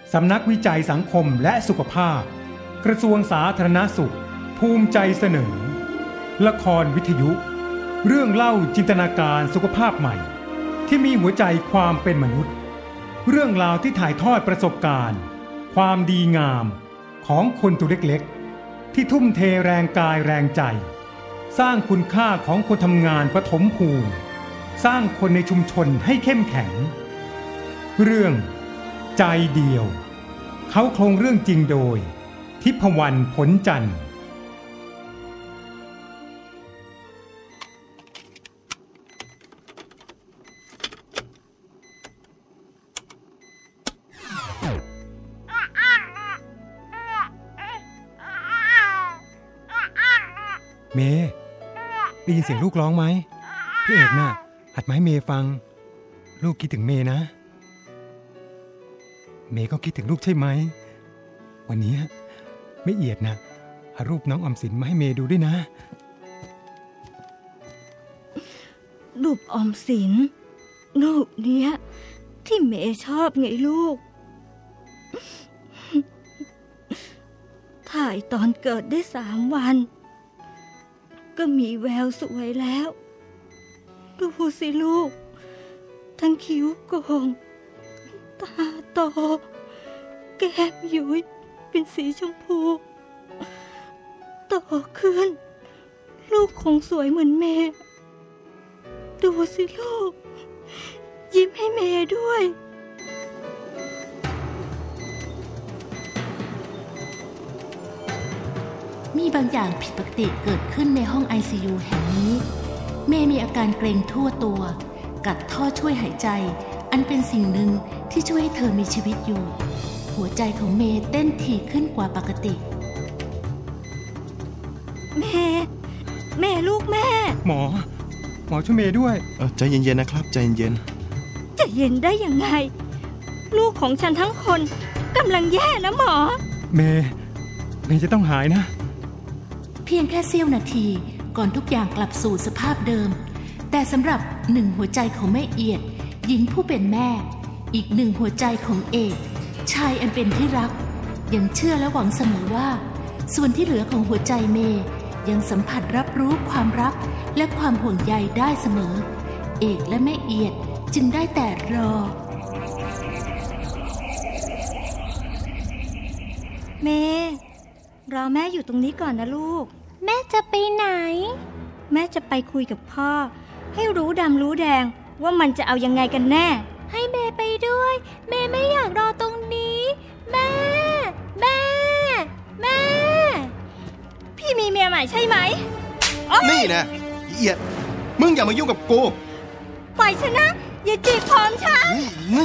สำนักวิจัยสังคมและสุขภาพกระทรวงสาธารณสุขภูมิใจเสนอละครวิทยุเรื่องเล่าจินตนาการสุขภาพใหม่ที่มีหัวใจความเป็นมนุษย์เรื่องราวที่ถ่ายทอดประสบการณ์ความดีงามของคนตัวเล็กๆที่ทุ่มเทแรงกายแรงใจสร้างคุณค่าของคนทำงานปฐมภูมิสร้างคนในชุมชนให้เข้มแข็งเรื่องใจเดียวเขาโครงเรื่องจริงโดยทิพวรรณ ผลจันทร์เมย์ได้ยินเสียงลูกร้องไหมพี่เอกน่ะหัดมาให้เมย์ฟังลูกคิดถึงเมย์นะเมย์ก็คิดถึงลูกใช่ไหมวันนี้ไม่เอียดนะเอารูปน้องออมสินมาให้เมย์ดูด้วยนะรูปออมสินรูปเนี้ยที่เมย์ชอบไงลูกถ่ายตอนเกิดได้3 วันก็มีแววสวยแล้วดูสิลูกทั้งคิ้วโก่งตาโตแก้มยุ้ยเป็นสีชมพูโตขึ้นลูกคงสวยเหมือนแม่ดูสิลูกยิ้มให้แม่ด้วยมีบางอย่างผิดปกติเกิดขึ้นในห้อง ICU แห่งนี้เมย์มีอาการเกร็งทั่วตัวกัดท่อช่วยหายใจอันเป็นสิ่งหนึ่งที่ช่วยให้เธอมีชีวิตอยู่หัวใจของเมย์เต้นถี่ขึ้นกว่าปกติแม่ลูกแม่หมอช่วยเมย์ด้วยใจเย็นๆนะครับใจเย็นจะเย็นได้ยังไงลูกของฉันทั้งคนกำลังแย่นะหมอเมย์จะต้องหายนะเพียงแค่เสี้ยวนาทีก่อนทุกอย่างกลับสู่สภาพเดิมแต่สำหรับ1หัวใจของแม่เอียดหญิงผู้เป็นแม่อีก1หัวใจของเอกชายอันเป็นที่รักยังเชื่อและหวังเสมอว่าส่วนที่เหลือของหัวใจเมย์ยังสัมผัสรับรู้ความรักและความห่วงใยได้เสมอเอกและแม่เอียดจึงได้แต่รอเมย์รอแม่อยู่ตรงนี้ก่อนนะลูกแม่จะไปไหนแม่จะไปคุยกับพ่อให้รู้ดำรู้แดงว่ามันจะเอายังไงกันแน่ให้เมย์ไปด้วยเมย์ไม่อยากรอตรงนี้แม่พี่มีเมียใหม่ใช่ไหมนี่นะเอียดมึงอย่ามายุ่งกับกูปล่อยฉันนะอย่าจีบผมฉัน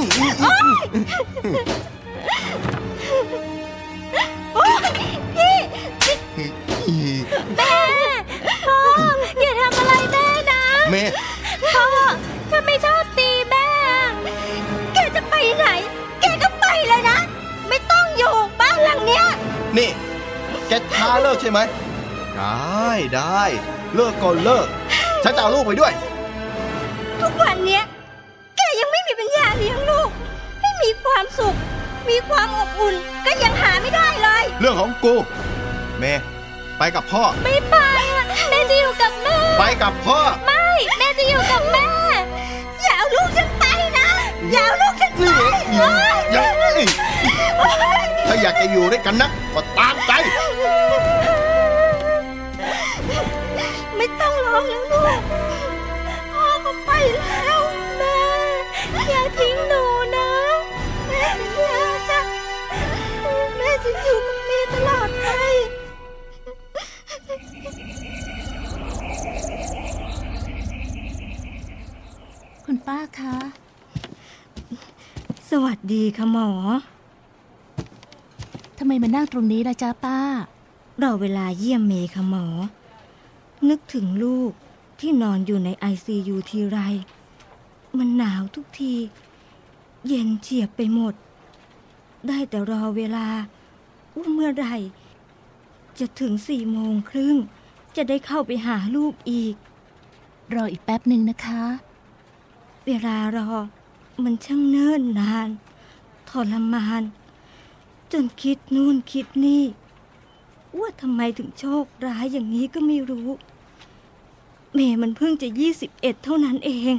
โอ๊ยพี่แม่พ่ออย่าทำอะไรแม่นะแม่พ่อถ้าไม่ชอบตีแม่แกจะไปไหนแกก็ไปเลยนะไม่ต้องอยู่บ้านหลังเนี้ยนี่แกท้าเลิกใช่ไหมได้เลิกก็เลิกฉันจะเอาลูกไปด้วยทุกวันเนี้ยแกยังไม่มีปัญญาเลี้ยงลูกให้มีความสุขมีความอบอุ่นก็ยังหาไม่ได้เลยเรื่องของกูแม่ไปกับพ่อไม่ไปแม่จะอยู่กับแม่ไปกับพ่อไม่แม่จะอยู่กับแม่อย่าเอาลูกฉันไปนะอย่าเอาลูกฉันไปถ้าอยากจะอยู่ด้วยกันนะก็ตามใจไม่ต้องร้องแล้วลูกพ่อก็ไปแล้วแม่อย่าทิ้งหนูนะแม่จะอยู่กับเมย์ตลอดไปคุณป้าคะสวัสดีค่ะหมอทำไมมานั่งตรงนี้ล่ะจ๊ะป้ารอเวลาเยี่ยมเมย์ค่ะหมอนึกถึงลูกที่นอนอยู่ใน ICU ทีไรมันหนาวทุกทีเย็นเฉียบไปหมดได้แต่รอเวลาว่าเมื่อไหร่จะถึง4:30จะได้เข้าไปหาลูกอีกรออีกแป๊บนึงนะคะเวลารอมันช่างเนิ่นนานทรมานจนคิดนู่นคิดนี่ว่าทำไมถึงโชคร้ายอย่างนี้ก็ไม่รู้เมย์มันเพิ่งจะ21เท่านั้นเอง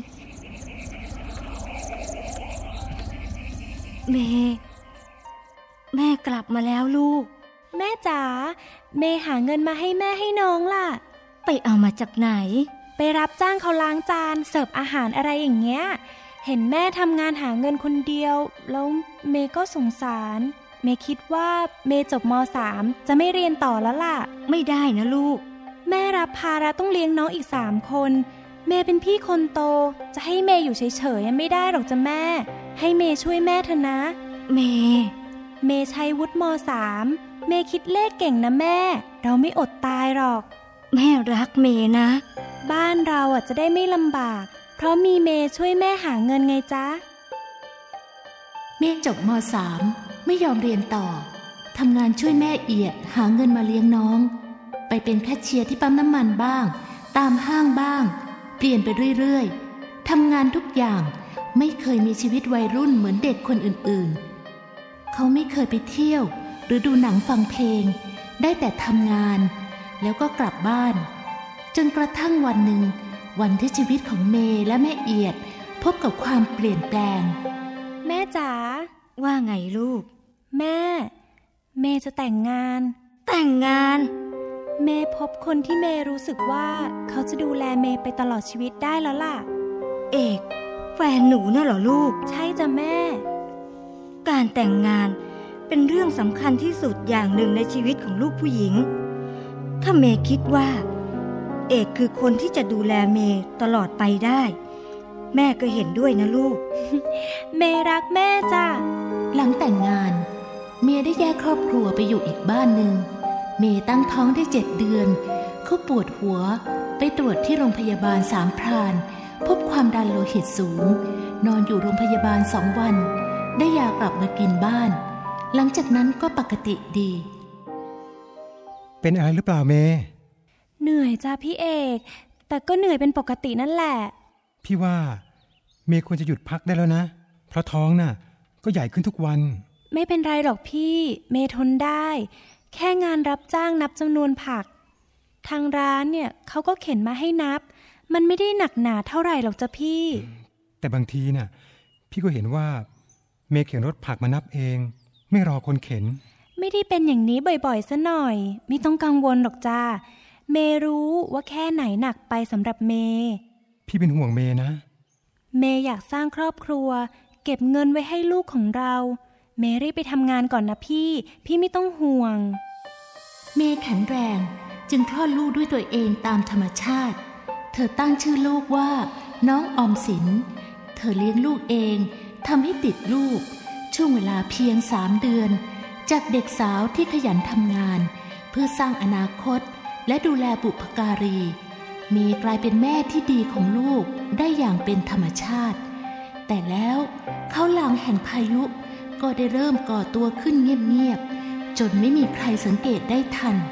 เมย์แม่กลับมาแล้วลูกแม่จ๋าเมย์หาเงินมาให้แม่ให้น้องล่ะไปเอามาจากไหนไปรับจ้างเขาล้างจานเสิร์ฟอาหารอะไรอย่างเงี้ยเห็นแม่ทำงานหาเงินคนเดียวแล้วเมย์ก็สงสารเมย์คิดว่าเมย์จบม.3 จะไม่เรียนต่อแล้วล่ะไม่ได้นะลูกแม่รับภาระต้องเลี้ยงน้องอีก3 คนเมย์เป็นพี่คนโตจะให้เมย์อยู่เฉยๆไม่ได้หรอกจ้ะแม่ให้เมย์ช่วยแม่เถอะนะเมย์ใช้วุฒิม.3 เมย์คิดเลขเก่งนะแม่เราไม่อดตายหรอกแม่รักเมย์นะบ้านเราจะได้ไม่ลำบากเพราะมีเมย์ช่วยแม่หาเงินไงจ๊ะเมย์จบม.3 ไม่ยอมเรียนต่อทำงานช่วยแม่เอียดหาเงินมาเลี้ยงน้องไปเป็นแคชเชียร์ที่ปั๊มน้ำมันบ้างตามห้างบ้างเปลี่ยนไปเรื่อยๆทำงานทุกอย่างไม่เคยมีชีวิตวัยรุ่นเหมือนเด็กคนอื่นๆเขาไม่เคยไปเที่ยวหรือดูหนังฟังเพลงได้แต่ทำงานแล้วก็กลับบ้านจนกระทั่งวันหนึ่งวันที่ชีวิตของเมย์และแม่เอียดพบกับความเปลี่ยนแปลงแม่จ๋าว่าไงลูกแม่จะแต่งงาน เมย์พบคนที่เมย์รู้สึกว่าเขาจะดูแลเมย์ไปตลอดชีวิตได้แล้วล่ะเอกแฟนหนูน่ะเหรอลูกใช่จ้ะแม่การแต่งงานเป็นเรื่องสำคัญที่สุดอย่างหนึ่งในชีวิตของลูกผู้หญิงถ้าเมย์คิดว่าเอกคือคนที่จะดูแลเมย์ตลอดไปได้แม่ก็เห็นด้วยนะลูกเมย์รักแม่จ้ะหลังแต่งงานเมย์ได้แยกครอบครัวไปอยู่อีกบ้านหนึ่งเมย์ตั้งท้องได้7 เดือนเขาปวดหัวไปตรวจที่โรงพยาบาลสามพรานพบความดันโลหิตสูงนอนอยู่โรงพยาบาล2 วันได้ยากลับมากินบ้านหลังจากนั้นก็ปกติดีเป็นอะไรหรือเปล่าเมย์เหนื่อยจ้ะพี่เอกแต่ก็เหนื่อยเป็นปกตินั่นแหละพี่ว่าเมย์ควรจะหยุดพักได้แล้วนะเพราะท้องน่ะก็ใหญ่ขึ้นทุกวันไม่เป็นไรหรอกพี่เมย์ทนได้แค่งานรับจ้างนับจำนวนผักทางร้านเนี่ยเขาก็เข็นมาให้นับมันไม่ได้หนักหนาเท่าไหร่หรอกจ้ะพี่แต่บางทีน่ะพี่ก็เห็นว่าเมย์เข็นรถผักมานับเองไม่รอคนเข็นไม่ได้เป็นอย่างนี้บ่อยๆซะหน่อยไม่ต้องกังวลหรอกจ้าเมย์รู้ว่าแค่ไหนหนักไปสำหรับเมย์พี่เป็นห่วงเมย์นะเมย์อยากสร้างครอบครัวเก็บเงินไว้ให้ลูกของเราเมย์รีบไปทำงานก่อนนะพี่ไม่ต้องห่วงเมย์แข็งแรงจึงคลอดลูกด้วยตัวเองตามธรรมชาติเธอตั้งชื่อลูกว่าน้องออมสินเธอเลี้ยงลูกเองทำให้ติดลูกช่วงเวลาเพียง3 เดือนจากเด็กสาวที่ขยันทำงานเพื่อสร้างอนาคตและดูแลบุพการีเมย์กลายเป็นแม่ที่ดีของลูกได้อย่างเป็นธรรมชาติแต่แล้วเขาหลังแห่งพายุก็ได้เริ่มก่อตัวขึ้นเงียบๆจนไม่มีใครสังเกตได้ทัน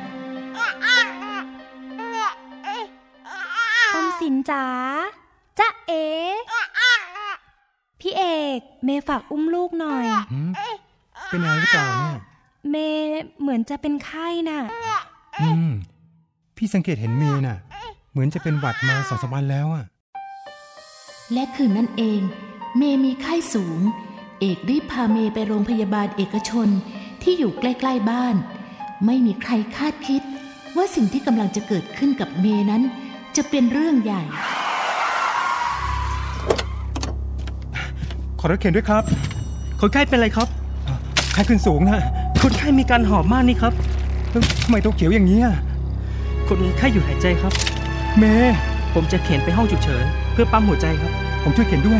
ออมสินจ๋าจ๊ะเอ๋พี่เอกเมย์ฝากอุ้มลูกหน่อยเป็นอะไรหรือเปล่าเนี่ยเมย์เหมือนจะเป็นไข้น่ะพี่สังเกตเห็นเมย์น่ะเหมือนจะเป็นหวัดมา2-3 วันแล้วอ่ะและคืนนั้นเองเมย์มีไข้สูงเอกรีบพาเมย์ไปโรงพยาบาลเอกชนที่อยู่ใกล้ๆบ้านไม่มีใครคาดคิดว่าสิ่งที่กำลังจะเกิดขึ้นกับเมย์นั้นจะเป็นเรื่องใหญ่ขอรถเข็นด้วยครับคนไข้เป็นไรครับไข้ขึ้นสูงนะคนไข้มีการหอบมากนี่ครับทำไมตัวเขียวอย่างนี้คนไข้หยุดหายใจครับเมย์ผมจะเข็นไปห้องฉุกเฉินเพื่อปั๊มหัวใจครับผมช่วยเข็นด้วย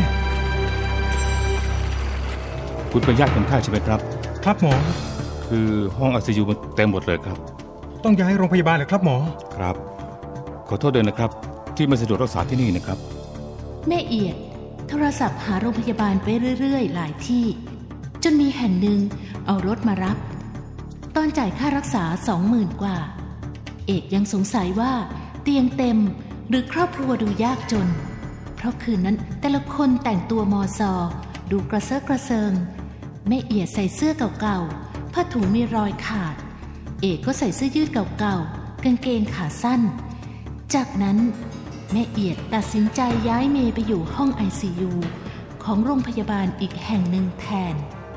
คุณเป็นญาติคนไข้ใช่ไหมครับครับหมอคือห้อง ICU มันเต็มหมดเลยครับต้องย้ายโรงพยาบาลเหรอครับหมอครับขอโทษด้วยนะครับที่ไม่สะดวกรักษาที่นี่นะครับแม่เอียดโทรศัพท์หาโรงพยาบาลไปเรื่อยๆหลายที่จนมีแห่งหนึ่งเอารถมารับตอนจ่ายค่ารักษา 20,000 กว่าเอกยังสงสัยว่าเตียงเต็มหรือครอบครัวดูยากจนเพราะคืนนั้นแต่ละคนแต่งตัวมอซอดูกระเซาะกระเซิงแม่เอียดใส่เสื้อเก่าๆผ้าถุงมีรอยขาดเอกก็ใส่เสื้อยืดเก่าๆกางเกงขาสั้นจากนั้นแม่เอียดตัดสินใจย้ายเมย์ไปอยู่ห้อง ICU ของโรงพยาบาลอีกแห่งหนึ่งแทน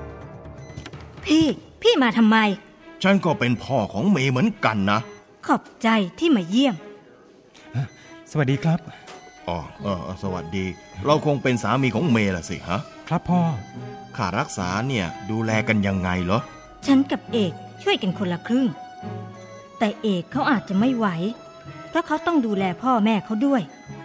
พี่มาทำไมฉันก็เป็นพ่อของเมย์เหมือนกันนะขอบใจที่มาเยี่ยมสวัสดีครับสวัสดีเราคงเป็นสามีของเมย์ล่ะสิฮะครับพ่อค่ารักษาเนี่ยดูแลกันยังไงเหรอฉันกับเอกช่วยกันคนละครึ่งแต่เอกเขาอาจจะไม่ไหวเพราะเขาต้องดูแลพ่อแม่เขาด้วย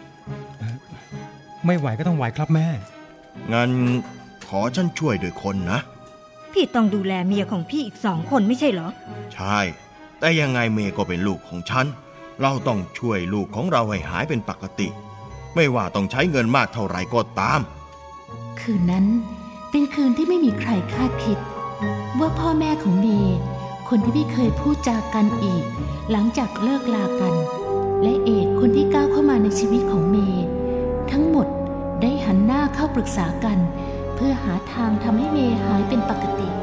ไม่ไหวก็ต้องไหวครับแม่งั้นขอฉันช่วยด้วยคนนะพี่ต้องดูแลเมียของพี่อีก2 คนไม่ใช่เหรอใช่แต่ยังไงเมย์ก็เป็นลูกของฉันเราต้องช่วยลูกของเราให้หายเป็นปกติไม่ว่าต้องใช้เงินมากเท่าไหร่ก็ตามคืนนั้นเป็นคืนที่ไม่มีใครคาดคิดว่าพ่อแม่ของเมย์คนที่ไม่เคยพูดจากันอีกหลังจากเลิกลากันและเอกคนที่ก้าวเข้ามาในชีวิตของเมย์ทั้งหมดได้หันหน้าเข้าปรึกษากันเพื่อหาทางทำให้เมย์หายเป็นปกติ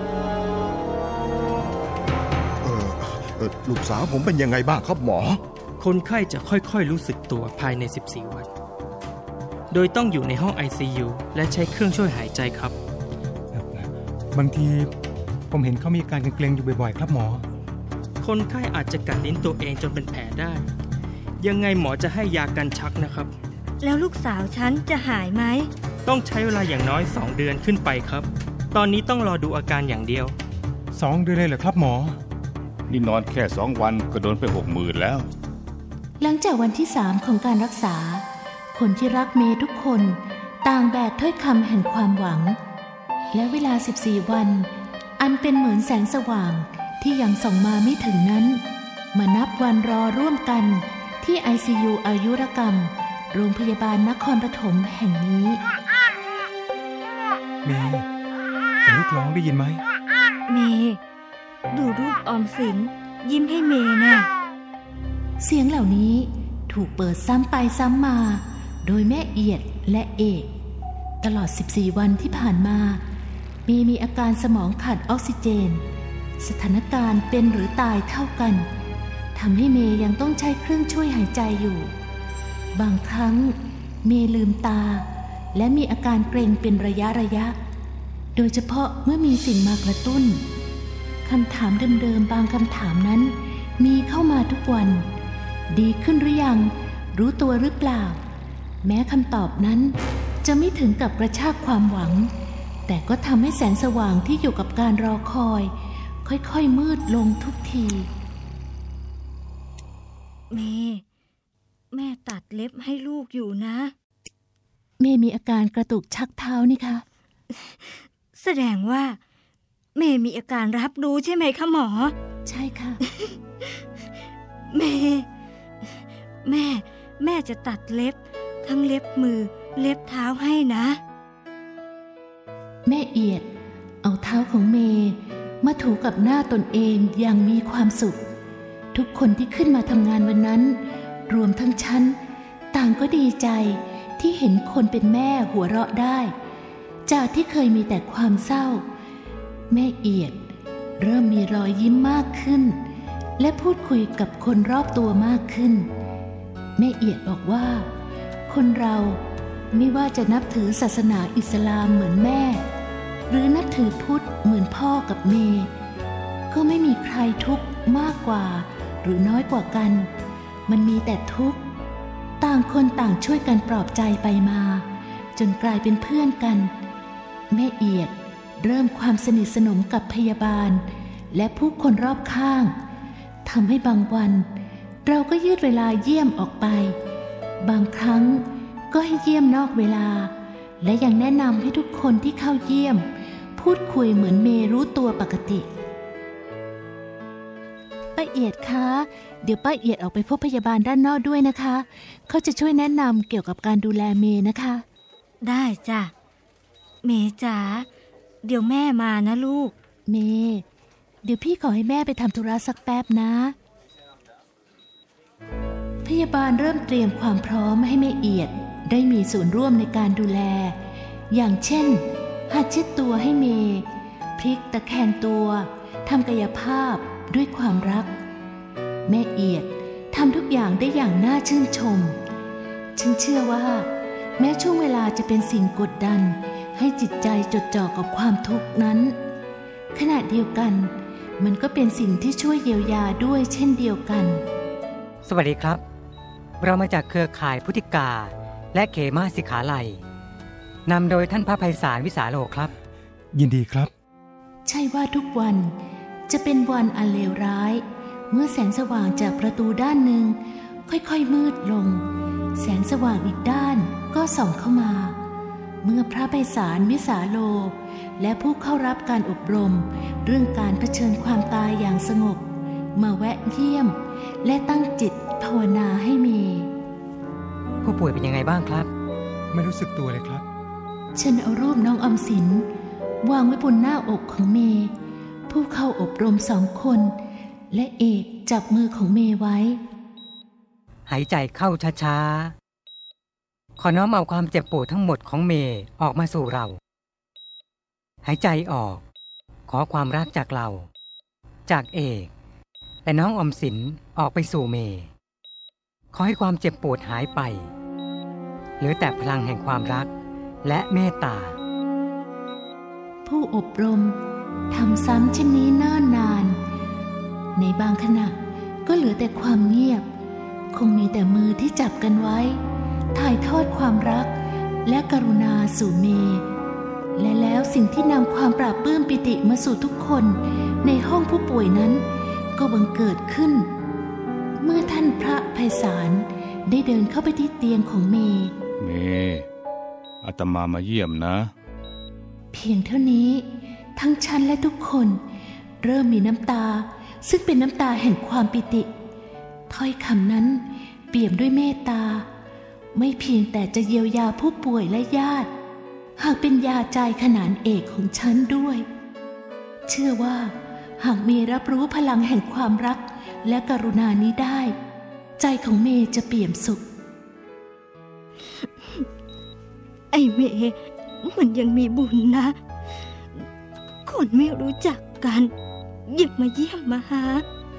ลูกสาวผมเป็นยังไงบ้างครับหมอคนไข้จะค่อยๆรู้สึกตัวภายใน14 วันโดยต้องอยู่ในห้อง ICU และใช้เครื่องช่วยหายใจครับบางทีผมเห็นเขามีอาการเกร็งๆอยู่บ่อยๆครับหมอคนไข้อาจจะกัดลิ้นตัวเองจนเป็นแผลได้ยังไงหมอจะให้ยากันชักนะครับแล้วลูกสาวฉันจะหายไหมต้องใช้เวลาอย่างน้อย2 เดือนขึ้นไปครับตอนนี้ต้องรอดูอาการอย่างเดียว 2 เดือนเลยเหรอครับหมอนี่นอนแค่2 วันก็โดนไป 60,000 แล้วหลังจากวันที่3ของการรักษาคนที่รักเมย์ทุกคนต่างแบกถ้อยคำแห่งความหวังและเวลา14 วันอันเป็นเหมือนแสงสว่างที่ยังส่องมาไม่ถึงนั้นมานับวันรอร่วมกันที่ ICU อายุรกรรมโรงพยาบาลนครปฐมแห่งนี้เมย์เสียงลูกร้องได้ยินไหมเมย์ดูรูปออมสินยิ้มให้เมย์น่ะเสียงเหล่านี้ถูกเปิดซ้ำไปซ้ำมาโดยแม่เอียดและเอกตลอด14 วันที่ผ่านมาเมย์มีอาการสมองขาดออกซิเจนสถานการณ์เป็นหรือตายเท่ากันทำให้เมย์ยังต้องใช้เครื่องช่วยหายใจอยู่บางครั้งเมย์ลืมตาและมีอาการเกร็งเป็นระยะโดยเฉพาะเมื่อมีสิ่งมากระตุ้นคำถามเดิมๆบางคำถามนั้นมีเข้ามาทุกวันดีขึ้นหรือยังรู้ตัวหรือเปล่าแม้คำตอบนั้นจะไม่ถึงกับกระชากความหวังแต่ก็ทำให้แสงสว่างที่อยู่กับการรอคอยค่อยๆมืดลงทุกทีแม่ตัดเล็บให้ลูกอยู่นะเมย์มีอาการกระตุกชักเท้านี่คะแสดงว่าเมย์มีอาการรับรู้ใช่ไหมคะหมอใช่ค่ะแม่จะตัดเล็บทั้งเล็บมือเล็บเท้าให้นะแม่เอียดเอาเท้าของเมย์มาถูกับหน้าตนเองอย่างมีความสุขทุกคนที่ขึ้นมาทำงานวันนั้นรวมทั้งฉันต่างก็ดีใจที่เห็นคนเป็นแม่หัวเราะได้จากที่เคยมีแต่ความเศร้าแม่เอียดเริ่มมีรอยยิ้มมากขึ้นและพูดคุยกับคนรอบตัวมากขึ้นแม่เอียดบอกว่าคนเราไม่ว่าจะนับถือศาสนาอิสลามเหมือนแม่หรือนับถือพุทธเหมือนพ่อกับเมย์ก็ไม่มีใครทุกข์มากกว่าหรือน้อยกว่ากันมันมีแต่ทุกข์ต่างคนต่างช่วยกันปลอบใจไปมาจนกลายเป็นเพื่อนกันแม่เอียดเริ่มความสนิทสนมกับพยาบาลและผู้คนรอบข้างทำให้บางวันเราก็ยืดเวลาเยี่ยมออกไปบางครั้งก็ให้เยี่ยมนอกเวลาและยังแนะนำให้ทุกคนที่เข้าเยี่ยมพูดคุยเหมือนเมย์รู้ตัวปกติป้าเอียดคะเดี๋ยวป้าเอียดออกไปพบพยาบาลด้านนอกด้วยนะคะเขาจะช่วยแนะนำเกี่ยวกับการดูแลเมย์นะคะได้จ้ะเมย์จ๋าเดี๋ยวแม่มานะลูกเมย์เดี๋ยวพี่ขอให้แม่ไปทำธุระสักแป๊บนะพยาบาลเริ่มเตรียมความพร้อมให้แม่เอียดได้มีส่วนร่วมในการดูแลอย่างเช่นหัดเช็ดตัวให้เมย์พลิกตะแคงตัวทำกายภาพด้วยความรักแม่เอียดทำทุกอย่างได้อย่างน่าชื่นชมฉันเชื่อว่าแม้ช่วงเวลาจะเป็นสิ่งกดดันให้จิตใจจดจ่อกับความทุกข์นั้นขณะเดียวกันมันก็เป็นสิ่งที่ช่วยเยียวยาด้วยเช่นเดียวกันสวัสดีครับเรามาจากเครือข่ายพุทธิกาและเขมาสิกขาลัยนำโดยท่านพระไพศาลวิสาโลครับยินดีครับใช่ว่าทุกวันจะเป็นวันอันเลวร้ายเมื่อแสงสว่างจากประตูด้านหนึ่งค่อยๆมืดลงแสงสว่างอีกด้านก็ส่องเข้ามาเมื่อพระไพศาลวิสาโลและผู้เข้ารับการอบรมเรื่องการเผชิญความตายอย่างสงบมาแวะเยี่ยมและตั้งจิตภาวนาให้เมย์ผู้ป่วยเป็นยังไงบ้างครับไม่รู้สึกตัวเลยครับฉันเอารูปน้องออมสินวางไว้บนหน้าอกของเมย์ผู้เข้าอบรม2 คนและเอกจับมือของเมย์ไว้หายใจเข้าช้าๆขอน้อมเอาความเจ็บปวดทั้งหมดของเมย์ออกมาสู่เราหายใจออกขอความรักจากเราจากเอกและน้องออมสินออกไปสู่เมย์ขอให้ความเจ็บปวดหายไปเหลือแต่พลังแห่งความรักและเมตตาผู้อบรมทำซ้ำเช่นนี้เนิ่นนานในบางขณะก็เหลือแต่ความเงียบคงมีแต่มือที่จับกันไว้ถ่ายทอดความรักและกรุณาสู่เมย์และแล้วสิ่งที่นำความปราบปลื้มปิติมาสู่ทุกคนในห้องผู้ป่วยนั้นก็บังเกิดขึ้นเมื่อท่านพระไพศาลได้เดินเข้าไปที่เตียงของเมย์อาตมามาเยี่ยมนะเพียงเท่านี้ทั้งฉันและทุกคนเริ่มมีน้ำตาซึ่งเป็นน้ำตาแห่งความปิติถ้อยคำนั้นเปี่ยมด้วยเมตตาไม่เพียงแต่จะเยียวยาผู้ป่วยและญาติหากเป็นยาใจขนานเอกของฉันด้วยเชื่อว่าหากเมย์รับรู้พลังแห่งความรักและกรุณานี้ได้ใจของเมย์จะเปี่ยมสุขไอ้เมย์มันยังมีบุญนะคนไม่รู้จักกันยังมาเยี่ยมมาหา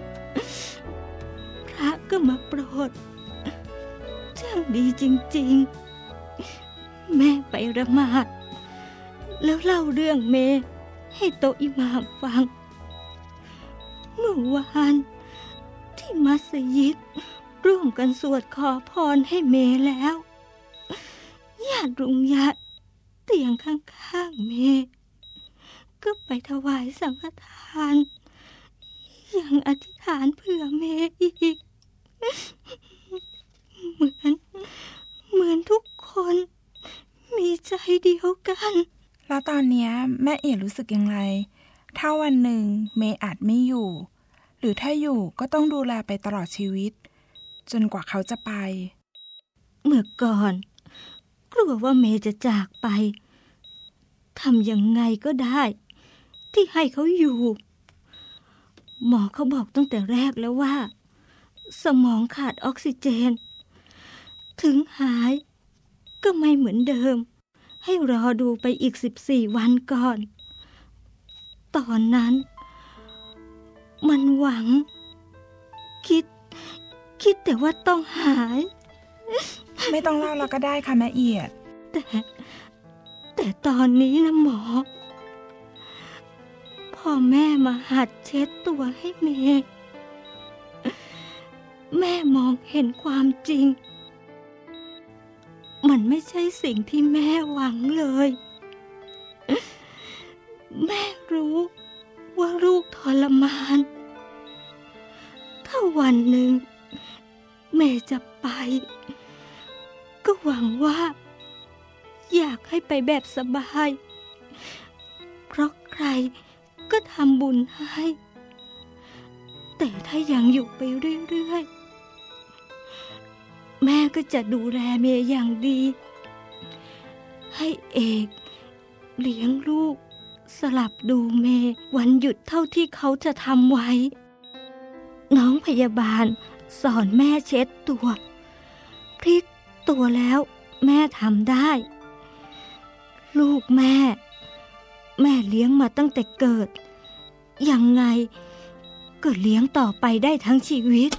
พระก็มาโปรดช่างดีจริงๆแม่ไปละหมาดแล้วเล่าเรื่องเมย์ให้โตะอิหม่ามฟังเมื่อวานที่มัสยิดร่วมกันสวดขอพรให้เมย์แล้วญาติรุงญาติเตียงข้างๆเมย์ก็ไปถวายสังฆทานยังอธิษฐานเผื่อเมย์อีกเหมือนทุกคนมีใจเดียวกันแล้วตอนนี้แม่เอ๋รู้สึกยังไงถ้าวันหนึ่งเมย์อาจไม่อยู่หรือถ้าอยู่ก็ต้องดูแลไปตลอดชีวิตจนกว่าเขาจะไปเมื่อก่อนกลัวว่าเมย์จะจากไปทำยังไงก็ได้ที่ให้เขาอยู่หมอเขาบอกตั้งแต่แรกแล้วว่าสมองขาดออกซิเจนถึงหายก็ไม่เหมือนเดิมให้รอดูไปอีก14 วันก่อนตอนนั้นมันหวังคิดแต่ว่าต้องหายไม่ต้องเล่าแล้วก็ได้ค่ะแม่เอียดแต่ตอนนี้นะหมอพอแม่มาหัดเช็ดตัวให้เมย์แม่มองเห็นความจริงมันไม่ใช่สิ่งที่แม่หวังเลยแม่รู้ว่าลูกทรมานถ้าวันหนึ่งแม่จะไปก็หวังว่าอยากให้ไปแบบสบายเพราะใครก็ทำบุญให้แต่ถ้ายังอยู่ไปเรื่อยๆแม่ก็จะดูแลเมย์อย่างดีให้เอกเลี้ยงลูกสลับดูเมย์วันหยุดเท่าที่เขาจะทำไว้น้องพยาบาลสอนแม่เช็ดตัวพลิกตัวแล้วแม่ทำได้ลูกแม่เลี้ยงมาตั้งแต่เกิดยังไงก็เลี้ยงต่อไปได้ทั้งชีวิต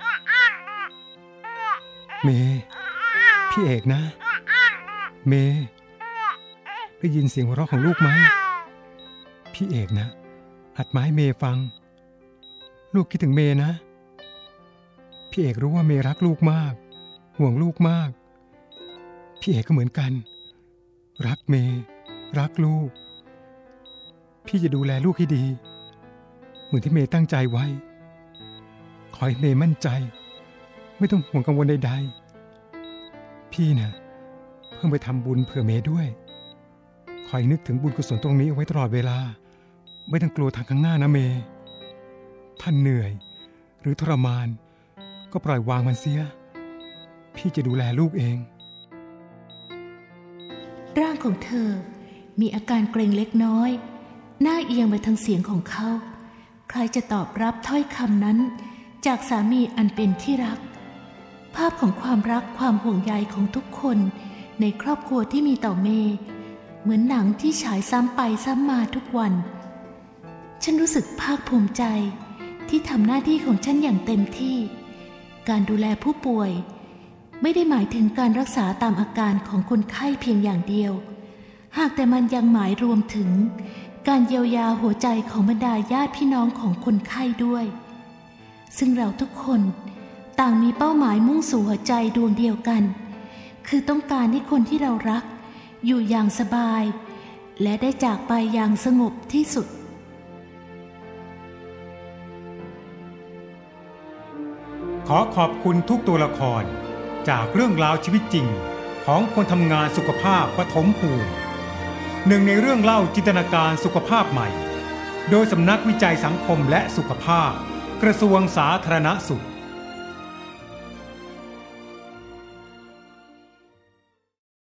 เมย์พี่เอกนะเมย์ได้ยินเสียงหัวเราะของลูกไหมพี่เอกนะอัดไม้เมย์ฟังลูกคิดถึงเมย์นะพี่เอกรู้ว่าเมย์รักลูกมากห่วงลูกมากพี่เอกก็เหมือนกันรักเมย์รักลูกพี่จะดูแลลูกให้ดีเหมือนที่เมย์ตั้งใจไว้ขอให้เมย์มั่นใจไม่ต้องห่วงกังวลใดๆพี่นะเพิ่งไปทำบุญเผื่อเมย์ด้วยคอยนึกถึงบุญกุศลตรงนี้เอาไว้ตลอดเวลาไม่ต้องกลัวทางข้างหน้านะเมย์ท่านเหนื่อยหรือทรมานก็ปล่อยวางมันเสียพี่จะดูแลลูกเองร่างของเธอมีอาการเกร็งเล็กน้อยหน้าเอียงไปทางเสียงของเขาใครจะตอบรับถ้อยคำนั้นจากสามีอันเป็นที่รักภาพของความรักความห่วงใยของทุกคนในครอบครัวที่มีต่อเมย์เหมือนหนังที่ฉายซ้ำไปซ้ำมาทุกวันฉันรู้สึกภาคภูมิใจที่ทำหน้าที่ของฉันอย่างเต็มที่การดูแลผู้ป่วยไม่ได้หมายถึงการรักษาตามอาการของคนไข้เพียงอย่างเดียวหากแต่มันยังหมายรวมถึงการเยียวยาหัวใจของบรรดาญาติพี่น้องของคนไข้ด้วยซึ่งเราทุกคนต่างมีเป้าหมายมุ่งสู่หัวใจดวงเดียวกันคือต้องการให้คนที่เรารักอยู่อย่างสบายและได้จากไปอย่างสงบที่สุดขอขอบคุณทุกตัวละครจากเรื่องราวชีวิตจริงของคนทำงานสุขภาพปฐมภูมิหนึ่งในเรื่องเล่าจินตนาการสุขภาพใหม่โดยสำนักวิจัยสังคมและสุขภาพกระทรวงสาธารณสุข